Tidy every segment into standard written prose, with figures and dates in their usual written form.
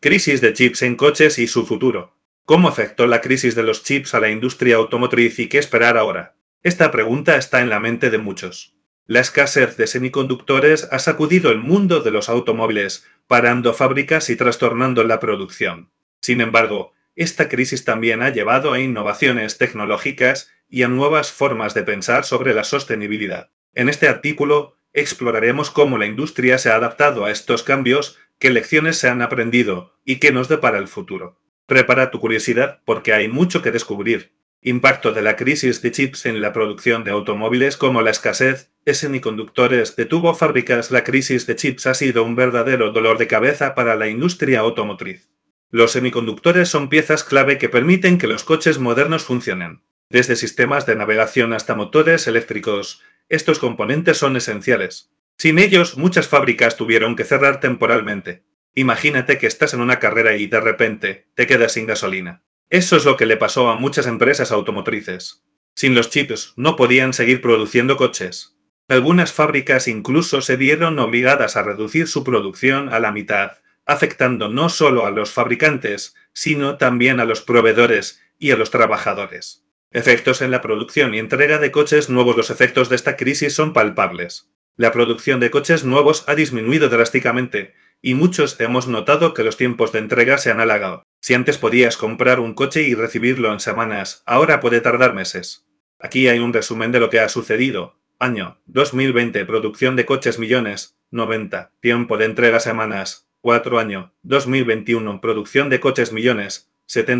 Crisis de chips en coches y su futuro. ¿Cómo afectó la crisis de los chips a la industria automotriz y qué esperar ahora? Esta pregunta está en la mente de muchos. La escasez de semiconductores ha sacudido el mundo de los automóviles, parando fábricas y trastornando la producción. Sin embargo, esta crisis también ha llevado a innovaciones tecnológicas y a nuevas formas de pensar sobre la sostenibilidad. En este artículo exploraremos cómo la industria se ha adaptado a estos cambios, qué lecciones se han aprendido y qué nos depara el futuro. Prepara tu curiosidad porque hay mucho que descubrir. Impacto de la crisis de chips en la producción de automóviles, como la escasez de semiconductores detuvo fábricas. La crisis de chips ha sido un verdadero dolor de cabeza para la industria automotriz. Los semiconductores son piezas clave que permiten que los coches modernos funcionen. Desde sistemas de navegación hasta motores eléctricos, estos componentes son esenciales. Sin ellos, muchas fábricas tuvieron que cerrar temporalmente. Imagínate que estás en una carrera y de repente te quedas sin gasolina. Eso es lo que le pasó a muchas empresas automotrices. Sin los chips no podían seguir produciendo coches. Algunas fábricas incluso se vieron obligadas a reducir su producción a la mitad, afectando no solo a los fabricantes, sino también a los proveedores y a los trabajadores. Efectos en la producción y entrega de coches nuevos. Los efectos de esta crisis son palpables. La producción de coches nuevos ha disminuido drásticamente, y muchos hemos notado que los tiempos de entrega se han alargado. Si antes podías comprar un coche y recibirlo en semanas, ahora puede tardar meses. Aquí hay un resumen de lo que ha sucedido. Año 2020, producción de coches millones, 90. Tiempo de entrega semanas, 4 año 2021, producción de coches millones,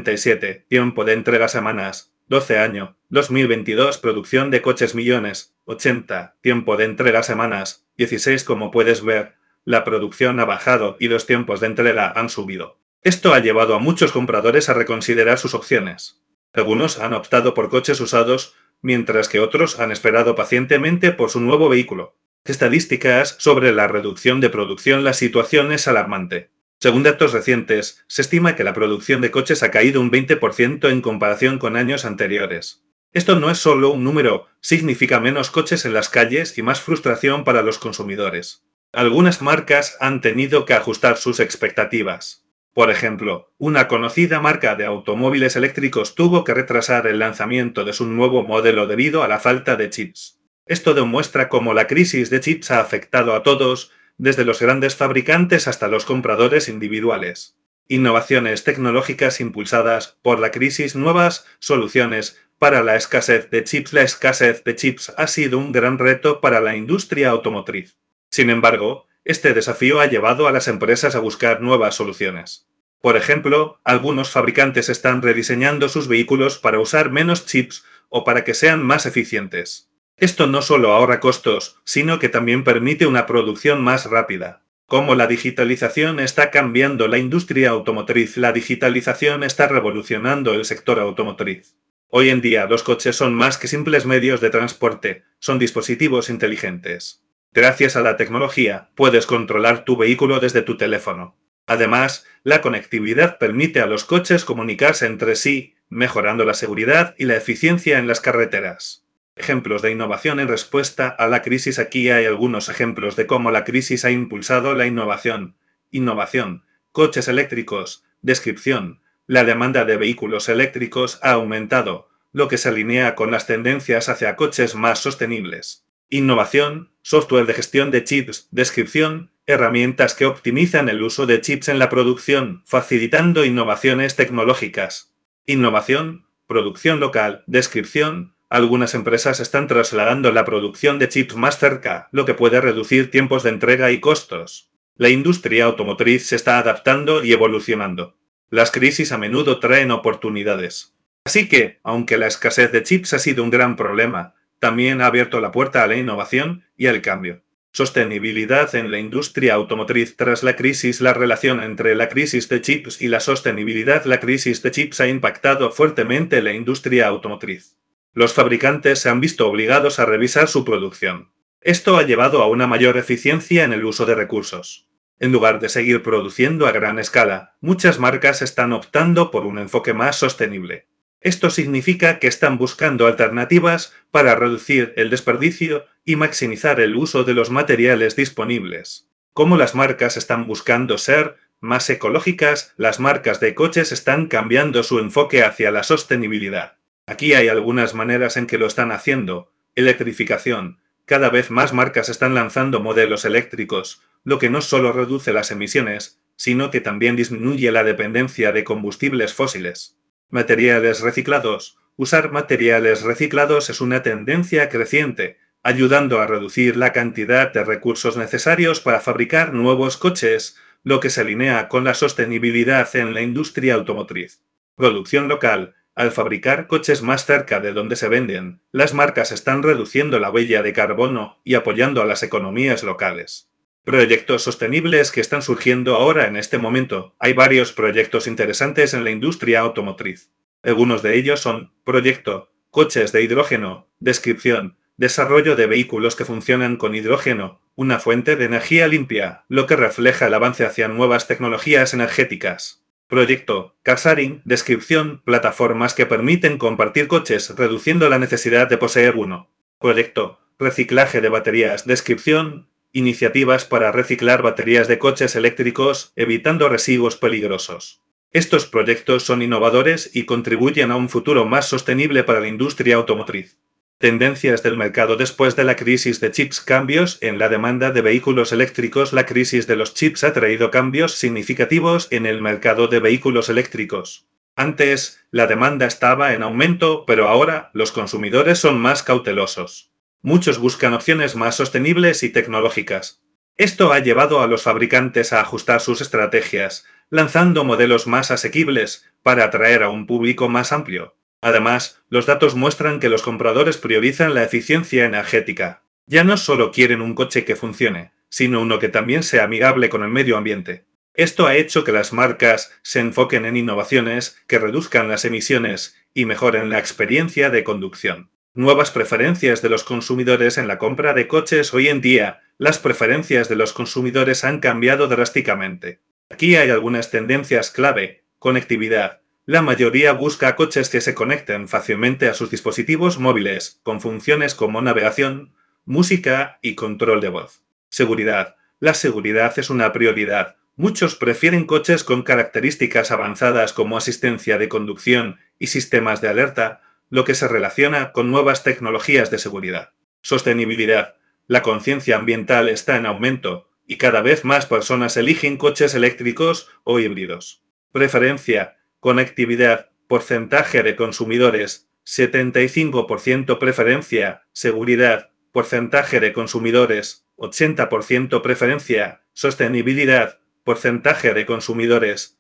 77. Tiempo de entrega semanas, 12 año 2022, producción de coches millones, 80. Tiempo de entrega semanas, 16. Como puedes ver, la producción ha bajado y los tiempos de entrega han subido. Esto ha llevado a muchos compradores a reconsiderar sus opciones. Algunos han optado por coches usados, mientras que otros han esperado pacientemente por su nuevo vehículo. Estadísticas sobre la reducción de producción. La situación es alarmante. Según datos recientes, se estima que la producción de coches ha caído un 20% en comparación con años anteriores. Esto no es solo un número, significa menos coches en las calles y más frustración para los consumidores. Algunas marcas han tenido que ajustar sus expectativas. Por ejemplo, una conocida marca de automóviles eléctricos tuvo que retrasar el lanzamiento de su nuevo modelo debido a la falta de chips. Esto demuestra cómo la crisis de chips ha afectado a todos, desde los grandes fabricantes hasta los compradores individuales. Innovaciones tecnológicas impulsadas por la crisis. Nuevas soluciones para la escasez de chips. La escasez de chips ha sido un gran reto para la industria automotriz. Sin embargo, este desafío ha llevado a las empresas a buscar nuevas soluciones. Por ejemplo, algunos fabricantes están rediseñando sus vehículos para usar menos chips o para que sean más eficientes. Esto no solo ahorra costos, sino que también permite una producción más rápida. Cómo la digitalización está cambiando la industria automotriz. La digitalización está revolucionando el sector automotriz. Hoy en día los coches son más que simples medios de transporte, son dispositivos inteligentes. Gracias a la tecnología, puedes controlar tu vehículo desde tu teléfono. Además, la conectividad permite a los coches comunicarse entre sí, mejorando la seguridad y la eficiencia en las carreteras. Ejemplos de innovación en respuesta a la crisis. Aquí hay algunos ejemplos de cómo la crisis ha impulsado la innovación. Innovación. Coches eléctricos. Descripción. La demanda de vehículos eléctricos ha aumentado, lo que se alinea con las tendencias hacia coches más sostenibles. Innovación. Software de gestión de chips. Descripción. Herramientas que optimizan el uso de chips en la producción, facilitando innovaciones tecnológicas. Innovación. Producción local. Descripción. Algunas empresas están trasladando la producción de chips más cerca, lo que puede reducir tiempos de entrega y costos. La industria automotriz se está adaptando y evolucionando. Las crisis a menudo traen oportunidades. Así que, aunque la escasez de chips ha sido un gran problema, también ha abierto la puerta a la innovación y al cambio. Sostenibilidad en la industria automotriz. Tras la crisis, la relación entre la crisis de chips y la sostenibilidad. La crisis de chips ha impactado fuertemente la industria automotriz. Los fabricantes se han visto obligados a revisar su producción. Esto ha llevado a una mayor eficiencia en el uso de recursos. En lugar de seguir produciendo a gran escala, muchas marcas están optando por un enfoque más sostenible. Esto significa que están buscando alternativas para reducir el desperdicio y maximizar el uso de los materiales disponibles. ¿Cómo las marcas están buscando ser más ecológicas, las marcas de coches están cambiando su enfoque hacia la sostenibilidad. Aquí hay algunas maneras en que lo están haciendo. Electrificación. Cada vez más marcas están lanzando modelos eléctricos, lo que no solo reduce las emisiones, sino que también disminuye la dependencia de combustibles fósiles. Materiales reciclados. Usar materiales reciclados es una tendencia creciente, ayudando a reducir la cantidad de recursos necesarios para fabricar nuevos coches, lo que se alinea con la sostenibilidad en la industria automotriz. Producción local. Al fabricar coches más cerca de donde se venden, las marcas están reduciendo la huella de carbono y apoyando a las economías locales. Proyectos sostenibles que están surgiendo ahora en este momento. Hay varios proyectos interesantes en la industria automotriz. Algunos de ellos son: proyecto, coches de hidrógeno, descripción, desarrollo de vehículos que funcionan con hidrógeno, una fuente de energía limpia, lo que refleja el avance hacia nuevas tecnologías energéticas. Proyecto, car sharing, descripción, plataformas que permiten compartir coches reduciendo la necesidad de poseer uno. Proyecto, reciclaje de baterías, descripción, iniciativas para reciclar baterías de coches eléctricos, evitando residuos peligrosos. Estos proyectos son innovadores y contribuyen a un futuro más sostenible para la industria automotriz. Tendencias del mercado después de la crisis de chips. Cambios en la demanda de vehículos eléctricos. La crisis de los chips ha traído cambios significativos en el mercado de vehículos eléctricos. Antes, la demanda estaba en aumento, pero ahora los consumidores son más cautelosos. Muchos buscan opciones más sostenibles y tecnológicas. Esto ha llevado a los fabricantes a ajustar sus estrategias, lanzando modelos más asequibles para atraer a un público más amplio. Además, los datos muestran que los compradores priorizan la eficiencia energética. Ya no solo quieren un coche que funcione, sino uno que también sea amigable con el medio ambiente. Esto ha hecho que las marcas se enfoquen en innovaciones que reduzcan las emisiones y mejoren la experiencia de conducción. Nuevas preferencias de los consumidores en la compra de coches. Hoy en día, las preferencias de los consumidores han cambiado drásticamente. Aquí hay algunas tendencias clave. Conectividad. La mayoría busca coches que se conecten fácilmente a sus dispositivos móviles, con funciones como navegación, música y control de voz. Seguridad. La seguridad es una prioridad. Muchos prefieren coches con características avanzadas como asistencia de conducción y sistemas de alerta, lo que se relaciona con nuevas tecnologías de seguridad. Sostenibilidad. La conciencia ambiental está en aumento y cada vez más personas eligen coches eléctricos o híbridos. Preferencia. Conectividad, porcentaje de consumidores, 75% preferencia. Seguridad, porcentaje de consumidores, 80% preferencia. Sostenibilidad, porcentaje de consumidores,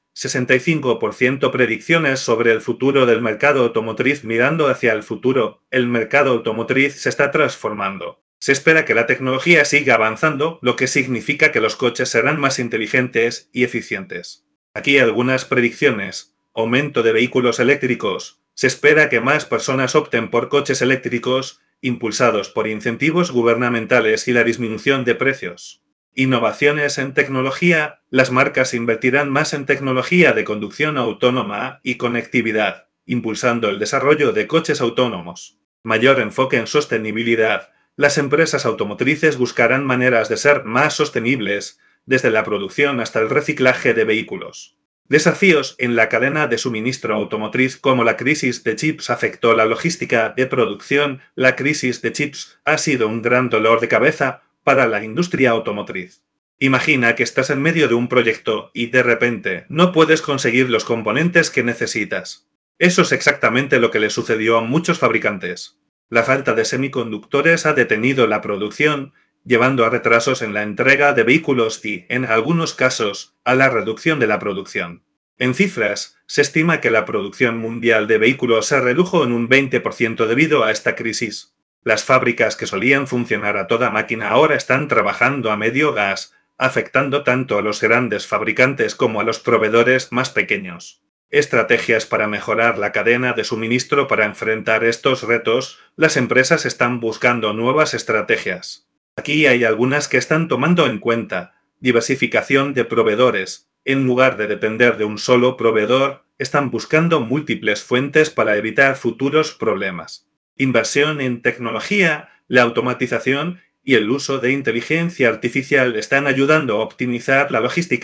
65%. Predicciones sobre el futuro del mercado automotriz. Mirando hacia el futuro, el mercado automotriz se está transformando. Se espera que la tecnología siga avanzando, lo que significa que los coches serán más inteligentes y eficientes. Aquí algunas predicciones. Aumento de vehículos eléctricos. Se espera que más personas opten por coches eléctricos, impulsados por incentivos gubernamentales y la disminución de precios. Innovaciones en tecnología. Las marcas invertirán más en tecnología de conducción autónoma y conectividad, impulsando el desarrollo de coches autónomos. Mayor enfoque en sostenibilidad. Las empresas automotrices buscarán maneras de ser más sostenibles, desde la producción hasta el reciclaje de vehículos. Desafíos en la cadena de suministro automotriz. Como la crisis de chips afectó la logística de producción, la crisis de chips ha sido un gran dolor de cabeza para la industria automotriz. Imagina que estás en medio de un proyecto y de repente no puedes conseguir los componentes que necesitas. Eso es exactamente lo que le sucedió a muchos fabricantes. La falta de semiconductores ha detenido la producción, llevando a retrasos en la entrega de vehículos y, en algunos casos, a la reducción de la producción. En cifras, se estima que la producción mundial de vehículos se redujo en un 20% debido a esta crisis. Las fábricas que solían funcionar a toda máquina ahora están trabajando a medio gas, afectando tanto a los grandes fabricantes como a los proveedores más pequeños. Estrategias para mejorar la cadena de suministro. Para enfrentar estos retos, las empresas están buscando nuevas estrategias. Aquí hay algunas que están tomando en cuenta. Diversificación de proveedores. En lugar de depender de un solo proveedor, están buscando múltiples fuentes para evitar futuros problemas. Inversión en tecnología, la automatización y el uso de inteligencia artificial están ayudando a optimizar la logística,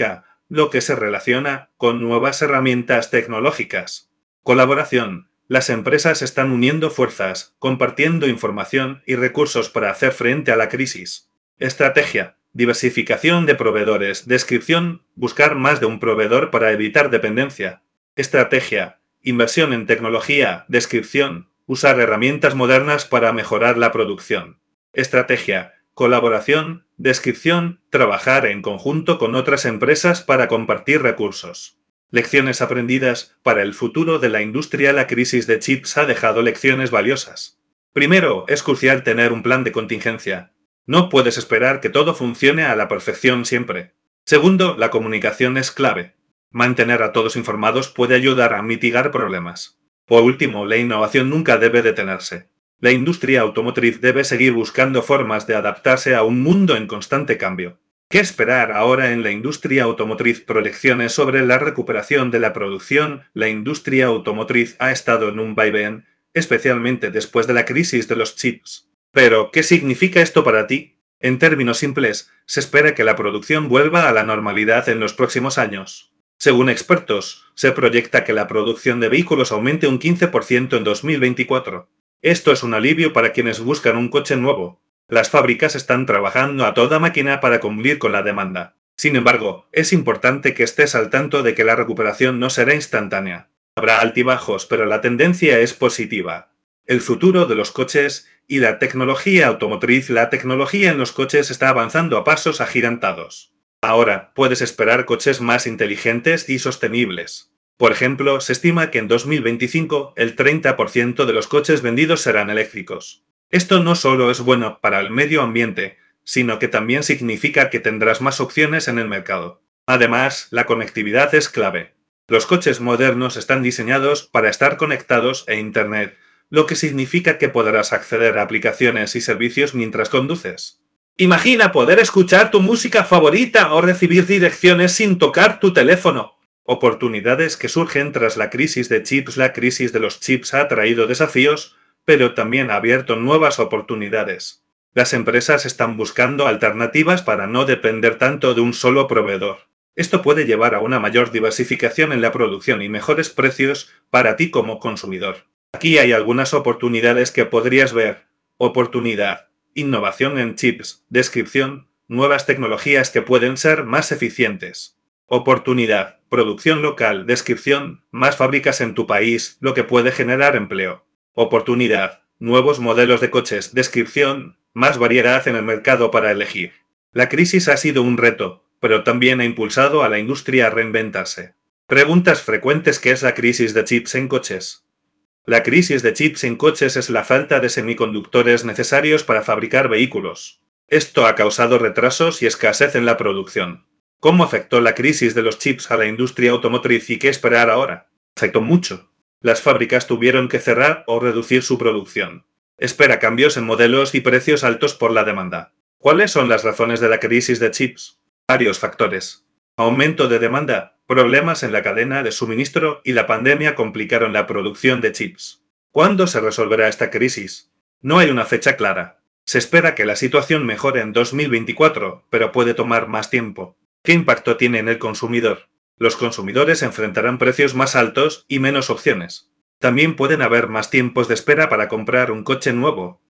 lo que se relaciona con nuevas herramientas tecnológicas. Colaboración. Las empresas están uniendo fuerzas, compartiendo información y recursos para hacer frente a la crisis. Estrategia. Diversificación de proveedores. Descripción. Buscar más de un proveedor para evitar dependencia. Estrategia. Inversión en tecnología. Descripción. Usar herramientas modernas para mejorar la producción. Estrategia. Colaboración. Descripción. Trabajar en conjunto con otras empresas para compartir recursos. Lecciones aprendidas. Para el futuro de la industria, la crisis de chips ha dejado lecciones valiosas. Primero, es crucial tener un plan de contingencia. No puedes esperar que todo funcione a la perfección siempre. Segundo, la comunicación es clave. Mantener a todos informados puede ayudar a mitigar problemas. Por último, la innovación nunca debe detenerse. La industria automotriz debe seguir buscando formas de adaptarse a un mundo en constante cambio. ¿Qué esperar ahora en la industria automotriz? Proyecciones sobre la recuperación de la producción. La industria automotriz ha estado en un vaivén, especialmente después de la crisis de los chips. Pero, ¿qué significa esto para ti? En términos simples, se espera que la producción vuelva a la normalidad en los próximos años. Según expertos, se proyecta que la producción de vehículos aumente un 15% en 2024. Esto es un alivio para quienes buscan un coche nuevo. Las fábricas están trabajando a toda máquina para cumplir con la demanda. Sin embargo, es importante que estés al tanto de que la recuperación no será instantánea. Habrá altibajos, pero la tendencia es positiva. El futuro de los coches y la tecnología automotriz. La tecnología en los coches está avanzando a pasos agigantados. Ahora, puedes esperar coches más inteligentes y sostenibles. Por ejemplo, se estima que en 2025 el 30% de los coches vendidos serán eléctricos. Esto no solo es bueno para el medio ambiente, sino que también significa que tendrás más opciones en el mercado. Además, la conectividad es clave. Los coches modernos están diseñados para estar conectados a Internet, lo que significa que podrás acceder a aplicaciones y servicios mientras conduces. Imagina poder escuchar tu música favorita o recibir direcciones sin tocar tu teléfono. Oportunidades que surgen tras la crisis de chips. La crisis de los chips ha traído desafíos, pero también ha abierto nuevas oportunidades. Las empresas están buscando alternativas para no depender tanto de un solo proveedor. Esto puede llevar a una mayor diversificación en la producción y mejores precios para ti como consumidor. Aquí hay algunas oportunidades que podrías ver. Oportunidad. Innovación en chips. Descripción. Nuevas tecnologías que pueden ser más eficientes. Oportunidad. Producción local. Descripción. Más fábricas en tu país, lo que puede generar empleo. Oportunidad. Nuevos modelos de coches. Descripción. Más variedad en el mercado para elegir. La crisis ha sido un reto, pero también ha impulsado a la industria a reinventarse. Preguntas frecuentes. ¿Qué es la crisis de chips en coches? La crisis de chips en coches es la falta de semiconductores necesarios para fabricar vehículos. Esto ha causado retrasos y escasez en la producción. ¿Cómo afectó la crisis de los chips a la industria automotriz y qué esperar ahora? Afectó mucho. Las fábricas tuvieron que cerrar o reducir su producción. Espera cambios en modelos y precios altos por la demanda. ¿Cuáles son las razones de la crisis de chips? Varios factores. Aumento de demanda, problemas en la cadena de suministro y la pandemia complicaron la producción de chips. ¿Cuándo se resolverá esta crisis? No hay una fecha clara. Se espera que la situación mejore en 2024, pero puede tomar más tiempo. ¿Qué impacto tiene en el consumidor? Los consumidores enfrentarán precios más altos y menos opciones. También pueden haber más tiempos de espera para comprar un coche nuevo.